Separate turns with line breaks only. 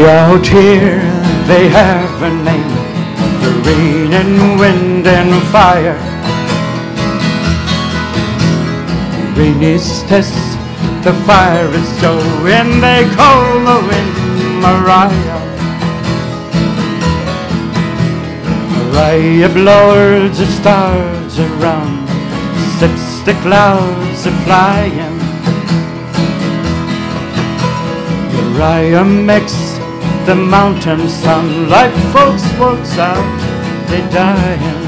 Out here they have a name, the rain and wind and fire. Rain is test, the fire is Joe, and they call the wind Mariah. Mariah blows the stars around, sets the clouds a-flying. Mariah makes the mountains sound like folks walks out, they dying.